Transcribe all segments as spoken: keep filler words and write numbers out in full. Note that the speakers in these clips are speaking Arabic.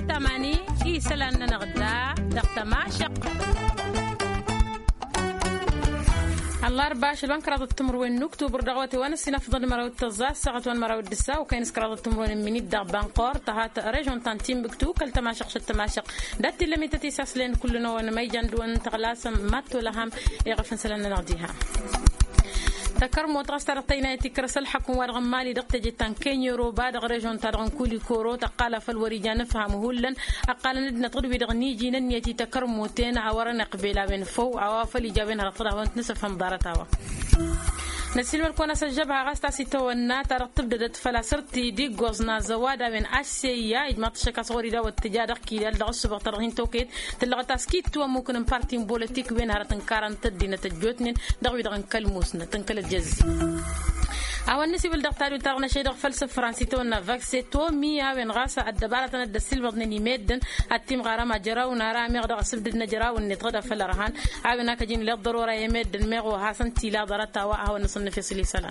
تماني إيسلان نغدا دقت ماشق الله رباش البنكرة التمر والنكتو بردغوتي وانا سنفضل مراود تزاس ساعة وان مراود السا وكاين سكرات التمر من الدغ بانقور تهات ريجون تانتيم بكتو كل تماشق شت تماشق دات اللي ميتتي ساسلين كلنا وانا ما يجندون تغلاسم ماتو لهم يغفن سلنا نغديها تكرم وتغستر طيناتي كرسل حكم ورغمالي دقت جتان كينيرو بعد ريجون ترغن كولي كورو تقال فالوريجا نفهم هولن أقال ندنا تغربي دغني جينا نيتي تكرم وتين عورنا قبيلة بين فو عوافل جابين رطرها وانت نسفهم دارتها نسيل مركونا سجبها غاستا سيتونا ترتب ددت فلا سرتي دي غوزنا زوادا من اسيا اجماط شكا صوري دا والتجاره كي دال دغس بغترغين توكيت تلغ تاسكيت تو ممكن بارتي بوليتيك وين هرتن كارن تدينا تجوتنين دغوي دغن كلموسنا تنكل الجز أول نسي بالدكتور ترغنا شيء دغ فلسفة فرنسيتونا فاكسيتو ميا وين غاسا الدبارة تند السيلفر دني ميدن التيم غرام جراو نارا ميغ دغ سبد نجراو النتغدا فلرهان عاونا كجين لا ضروره يمد ميغو حسن تيلا ضرتا واهو نصنف في سلسله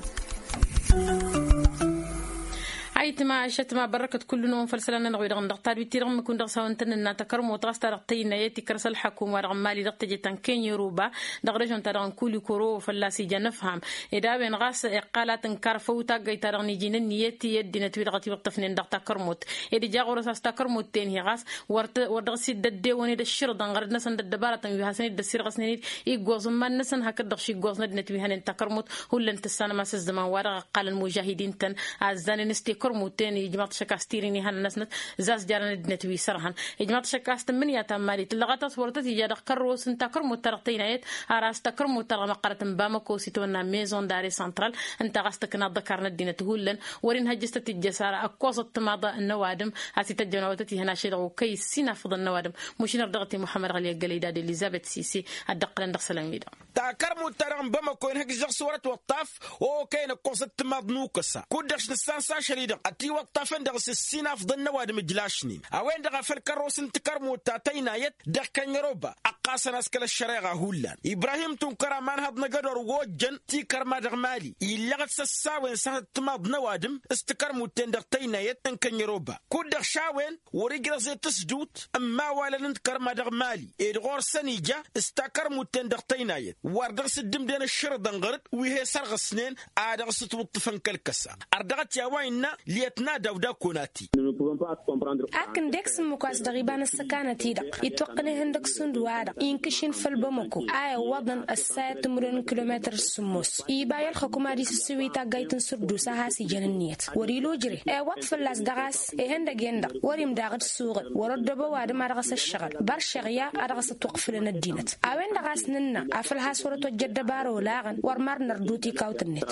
أيتما شتما بركة كل نوم فلسلنا نغوي دغن دغتار بيتيرغم مكون دغ ساونتن إن تكرم وتغسط رقتينا يتي كرسل الحكومة رغم مالي دغت جتان كين يروبا دغرجون ترغن كولي كورو فلاسي جنفهم إذا بين غاس إقالات انكار فوتا جاي ترغني جنن يتي يدي نتوي دغتي وقتفنين دغتا كرموت إذا جا غورس استا كرموت تين هي غاس ورت ودغسي ددي وني دشر دغرد نسن ددبارة تنوي حسن دسير غسنين يغوز من نسن هك دغشي غوز ند نتوي هنن تكرموت هولن تسانا ما سز زمان ورا قال المجاهدين تن عزان نستي كرموتين يجمع شكاستيريني هن نسنت زاز جارن دنتوي سرهن يجمع شكاست من يتمالي تلغت صورتي يجا دقروس انت كرمو ترقتينايت اراس تكرمو ترغ مقرة بامكو سيتونا ميزون داري سنترال انت غاستكنا ذكرنا الدين تهولن ورين هجستت الجسارة اكوصت ماضى النوادم هاتي تجنواتتي هنا شيء كي سينا فض النوادم مش نردغتي محمد غلي الجليداد اليزابيث سيسي الدقلن دق سلاميدا تكرمو ترغ بامكو هناك جغ صورة وطاف او كاين قوصت ماضنوكسا كودش نسانسا شريدا اتي وطافن دغس السينا فض النوادم جلاشنين اوين دغ فالكروس انتكرمو تاتينا يت دغ كان يروبا اقاسنا اسكل الشريعه هولان ابراهيم تنكر مان هاد نقدر وجن تي كرما دغ مالي يلغت سساوين سات ماض نوادم استكرمو تندغ تينا يت ان كان يروبا كودغ شاوين وريغرا زي تسدوت اما ولا نتكرما دغ مالي ادغور سنيجا استكرمو تندغ تينا يت وردغ سدم دين الشردن غرد وهي سرغ سنين ادغ ستوطفن كلكسا اردغت يا ويننا ليتنا داودا كوناتي أكن ديكس مكواس دغيبان السكانة تيدق يتوقني هندك سندوادا ينكشين في البمكو آية وضن الساية تمرين كيلومتر السموس إيبايا الحكومة دي سسويتا غايتن سردوسا هاسي جننيت وريلو جري آية وقت فلاس دغاس إيه هندك يندق وريم داغد السوغ ورد بواد ما دغس الشغل بار شغيا أدغس توقف لنا الدينت آوين دغاس ننا أفلها سورة وجد بارو لاغن ورمار نردوتي كاوتنت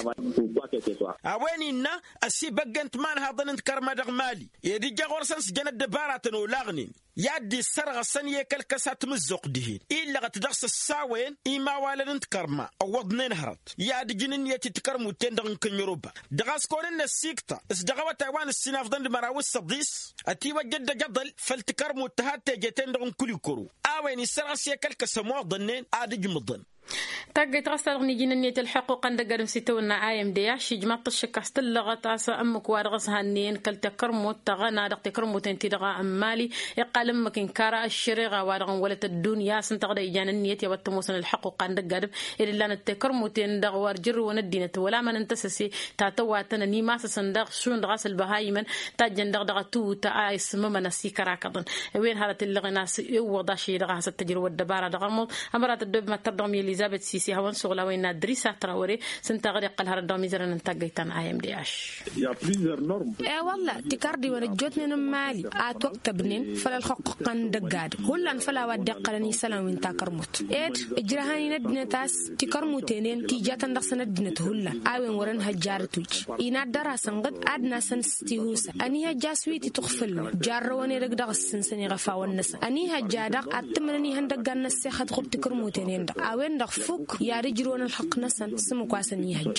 أوين إنا أسي بقنت مان هذا نتكر مدغ مالي يدي جاغور سنس جند دبارة ولاغنين يادي سرغ سنية كالكسات مزوق دهين إلا غتدغس الساوين إما والا نتكرما أوض نهرت يادي جنين يتي تكرمو تندغن كنيروبا دغاس كونن السيكتا اسدغوا تايوان السناف ضند مراوس سبديس أتي وجد جدل فالتكرمو تهات جتندغن كل كورو آوين السرغ سيا كالكسمو ضنين آدي جمضن تاقي تغسل نيجينا نيت الحقوق عند قرم ستونا عايم دياش جمعت الشكاست اللغة عسى أمك وارغس هنين كل تكرمو تغنى دق تكرمو تنتدغى أمالي يقال مكين كارا الشريغة وارغن ولت الدنيا سنتغدى إجانا نيت يوتموسن الحقوق عند قرم إلا نتكرمو تندغ وارجر وندينة ولا من انتسسي تاتواتنا نيماس سندغ شون دغاس البهايمن تاجن دغدغ تو تآيس ممنا سيكراكضن وين هالت اللغة ناس يوضا شي دغاس التجربة الدبارة دغمو أمرات الدب ما تردغم إليزابيث سيسي هون سوغلا وين دريسة تراوري سنتغري قل هردا ميزرن انتقيتان ايام دي اش اي والله تكاردي ونجوتني نمالي ات وقت بنين فلا الحقوق دغاد كلن فلا ودقلني سلام وين تكرمت ايد اجرهاني ندنتاس تكرموتين كي جاتن دخسن ندنت هلا اوين ورن هجارتوج اينا دراسن قد ادنا سنستيوس اني هجاسويتي تخفل جاروني رغدغ سنسني غفا ونس اني هجادق اتمنني هندغان نسخت خب تكرموتين اوين دخ فوق يا رجلون الحق نسن سمو كواسن يهج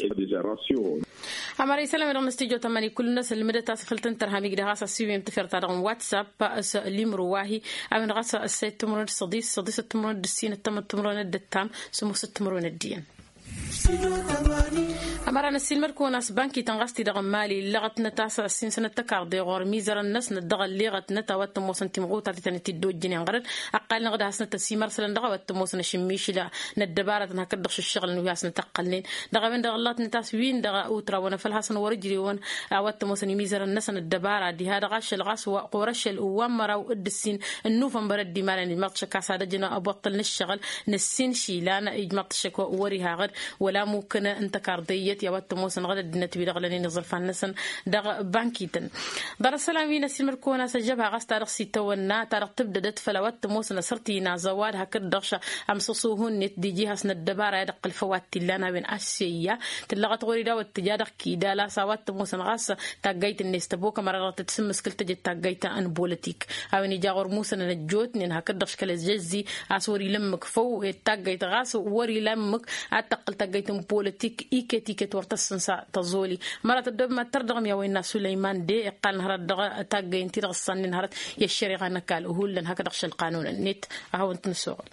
أمري سلام رغم استيجو تماني كل الناس اللي مدة تاسفلتن ترهامي قد غاسا سيويم تفر ترغم واتساب بأس ليم رواهي أمن غاسا السيد تمرون الصديس صديس التمرون الدسين التم التمرون الدتام سمو ستمرون الدين أمرنا السلمر كوناس بانكي تنغستي دغم مالي لغت نتاسا السين سنة تكار دي غور ميزر الناس ندغل لغت نتا واتموسن تمغوطة تنتي جنين غرد أقل نغدا هسنة السيمر سلن دغا واتموسن شميش لا ندبارة هكا دغش الشغل نوياس نتقلين دغا من دغلات نتاس وين دغا أوترا ونفل هسن ورجري ون واتموسن ميزر الناس ندبارة دي هذا غاش الغاس وقورش الأوامر وقد السين النوفن برد دي مالين مقش كاسا دجنا أبطل نشغل نسين شي لانا إجماط شكوى وريها غد ولا ممكن أنت كاردية يا واتموسن غد الدنت بيدغلني نزل فنسن دغ بانكيتن دار السلامين السمر كونا سجبها غاس تاريخ ستونا تاريخ تبدا دتفلا واتموسن صرتينا زواد هكر دغشا امصصوهن نت دي جهه سن الدباره يدق الفوات لنا بين اسيا تلغت غوري دا وتجادق كيدا لا سوات موسن غاس تاجيت الناس تبوك مرات تسم مسكل تجي تاجيت ان بوليتيك او ني جاغور موسن نجوت نين هكر دغش كل جزي اسوري لمك فو تاجيت غاس وري لمك اتقل تاجيت بوليتيك ايكتي كتورتسن تزولي مرات الدب ما تردغم يا وين سليمان دي قال نهار دغ تاجين تي غصن نهار يشري نكال هول لن هكا دغش القانون النت هاو انت نسوق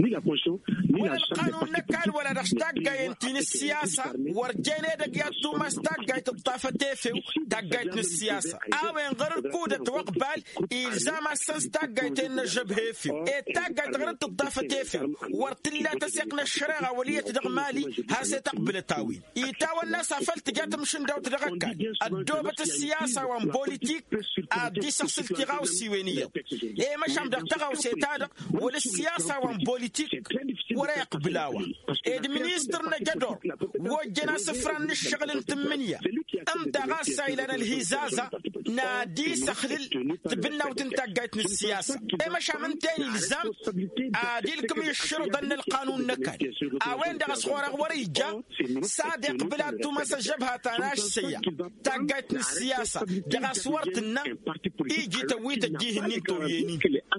ولا القانون نكال ولا دغشتاقا ينتين السياسة ورجينا دقياتو ما استاقا يتطافة تيفيو دقايتن السياسة اوين غير كودة وقبال إلزام السنستاقا يتين جبهيفيو اتاقا يتغير تطافة تيفيو ورتلا تسيقنا الشريعة ولية دغمالي هاسي تقبل التاوين إيتاو الناس عفلت جات مشن داو تدغكال الدوبة السياسة وان بوليتيك ادي سخص التغاو السيوينية ايه مشام دغتغاو سيتادق ولا السياسة وان بوليتيك ولا يقبلاوه ادمنستر نجدور وجنا سفران الشغل الثمانية امتى غاسا الى الهزازة نادي سخلل تبنا وتنتقيت من السياسة اي مشا من تاني لزام ادي لكم يشرط ان القانون نكال اوين دغ صغور وريجا صادق بلاد ما سجبها تناش سيا تقيت من السياسة دغ صورتنا يجي تويت تجيه النيتويين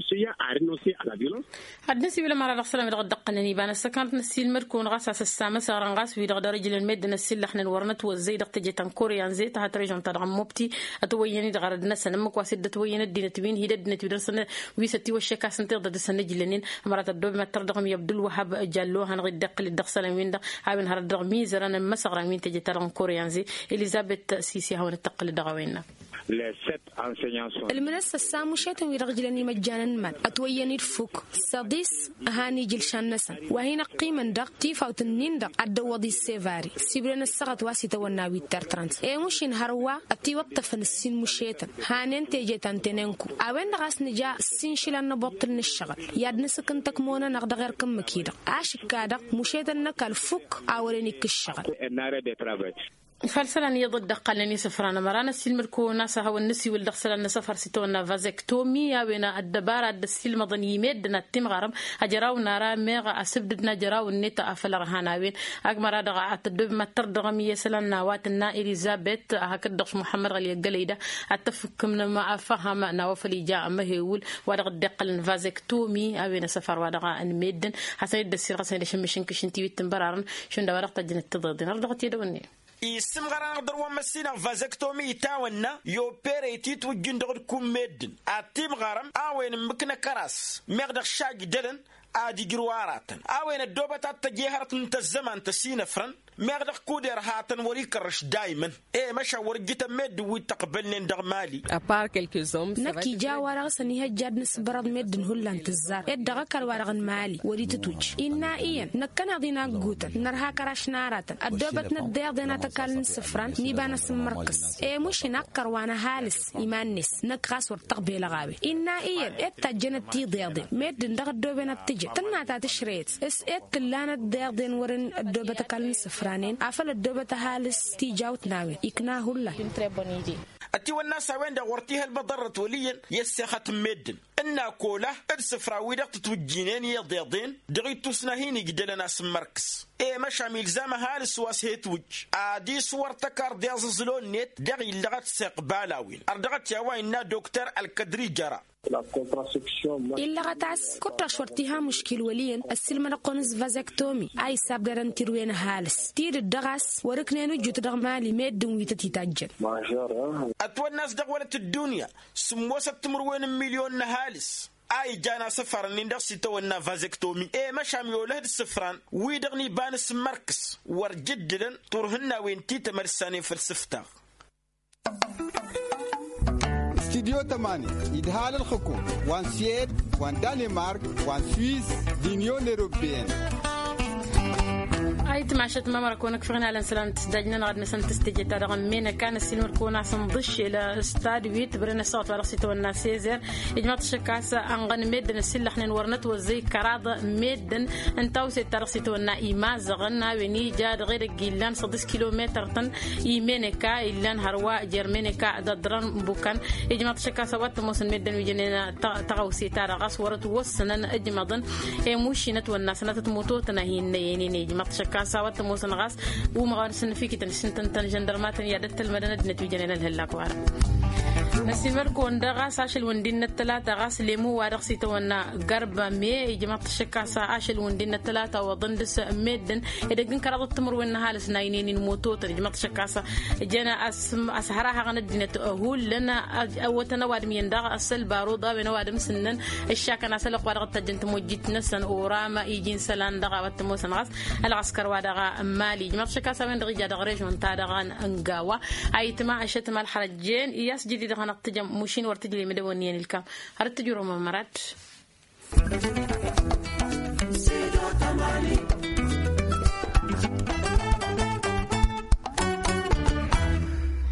الناس بلا مرة رسلنا من غد قنني بان سكنت نسيل مركون غاس السامة سارن غاس في دغ رجل المد نسيل احنا ورنت والزيد تجي تنكوريان زيت هترجم تدعم مبتي اتويني دغ الناس نمك واسد توين الدين تبين هي دد نتبدر سنه ويستي وشكا سنت ضد سنه جلنين مرات الدوب ما تردغم يبدل وهب جالو هنغد دقل الدغ سلامين دغ هاين هر دغ ميزرن مسغرا مين تجي ترن كوريان زي اليزابيث سيسي هون تقل دغوينا المنسة السامو شيتم يرجلني مجانا مال أتويني الفوك ساديس هاني جلشان نسا وهنا قيمة دق تيفا وتنين دق الدوضي السيفاري سيبرنا السغط واسي توناوي الترترانس اي مشين هروا أتي وقتفن السين مشيتم هانين تيجيتان تنينكو اوين دغاس نجا السين شلان نبطل الشغل ياد نسكن تكمونا نغد غير كم مكيدق عاشق كادق مشيتن نكا الفوك اورينيك الشغل فلسلان يضد قلني سفرنا مرانا السلم كونا سها والنسي والدخسلان سفر ستونا فازكتومي وين الدبارة الدسيل مضني مدنا التمغرم أجراو نارا ميغا أسبدنا جراو النت أفل رهاناوين أجمر دغا أتدب ما تردغمي يسلان نوات النا إليزابيث هكذا محمد غلي الجليدة أتفك من ما أفهم نوافلي جاء مهول ودغ دقل فازكتومي وين سفر ودغا المدن حسيد الدسيل غسيل شمشن كشنتي ويتنبرارن شون دورق تجن التضادين أرضغت يدوني يسم غران نقدر ومسينا فازكتومي تاونا يو بيريتي توجين دغد كوم ميدن اتيم غرام اوين مكنا كراس ميغدر شاج دلن ادي جرواراتن اوين الدوبه تجيهرت انت الزمان تسينا فرن ميغدر كودر هاتن وريك رش دايما ايه مشا ورجت مد وتقبلني ندغ مالي ابار كلكو زوم نكي جا ورا سني هجاد نسبرد مدن هولان تزار ادغ كر ورغن مالي وريت توج إنا إيان نكنا دينا غوتا نرها كراش نارات الدوبه ندير دينا تكال سفران نيبان سمركس ايه مش نكر وانا هالس ايمانس نكراس ورتقبيل غاوي إنا إيان اتا جنتي ضيض مدن دغ الدوبه نتجي تناتا تشريت اس ات لانا دير دين ورن الدوبه تكال فرانين أفل الدوبة هالس تيجاوت ناوي إكنا هلا أتي والناس وين دورتيها البضرة وليا يسخت مدن إنا كوله السفرة ويدق تتوجينين يضيضين دغيتو سناهيني قدلنا سمركس إيه مشا ميلزام هالس واسهيت وج آدي صور تكار دياز زلون نت دغي اللغت سيقبالاوين أردغت يواينا دكتور الكدري جرى إلا غتاس كنت شورتيها مشكل وليا السلم نقونز فازكتومي أي سابدرن تروين هالس تير الدغاس وركنينو جوت دغمالي ميدن ويتتي تاجن أتوى الناس دغولة الدنيا سموسة تمروين مليون هالس أي جانا سفر نندق ستونا فازكتومي إيه مشام يولد السفران ويدغني بانس مركز ورجددا تورهنا وين تيتا مرساني فلسفتا استديو تمانية إدهال الحكومة وان سيد وان دنمارك وان سويس دينيون أوروبيين أي تماشت ما مركونك فينا على سلام تسدجنا نقعد نسنت تستجي ترى مين كان السينور كونا سنضش إلى استاد ويت برنا صوت ولا صيت والناس سيزر إجماع الشكاسة أنغن ميدن السلة إحنا ورنت وزي كراضة ميدن أنتو ستة صيت والنا إيما زغنا وني جاد غير جيلان صدس كيلومتر تن إيمانكا إلان هروا جرمانكا ددران بوكان إجماع الشكاسة وات موسن ميدن وجنينا تغوسي ترى غاس ورت وسنا أجمعضن موشينت والناس نت موتوتنا هين يعني إجماع الشكاسة سوات موسن غاس ومغارسن فيك تنسن تن جندرمات يادت المدنة نتوجنا الهلاك وارا نسيمر كون دغاس عشل وندين الثلاثة غاس ليمو وارقسي تونا قربة مي جماعة الشكاسة عشل وندين الثلاثة وضندس ميدن إذا كن كرض التمر والنهال سناينين الموتوت جماعة الشكاسة جنا أسم أسهرها غن الدنيا تأهول لنا أو تنواد مين دغ أصل باروضة بنواد مسنن الشاك أنا سلق وارقت تجنت موجت نسن أوراما يجين سلان دغا وتموسن غاس العسكر وادغا مالي جماعة الشكاسة من دغي جاد غريج وانتادغان أنقاوة أي تما عشت مال حرجين ياس جديد غن تجم مشين ورتجلي مدونيين الكام هرت تجرم مرات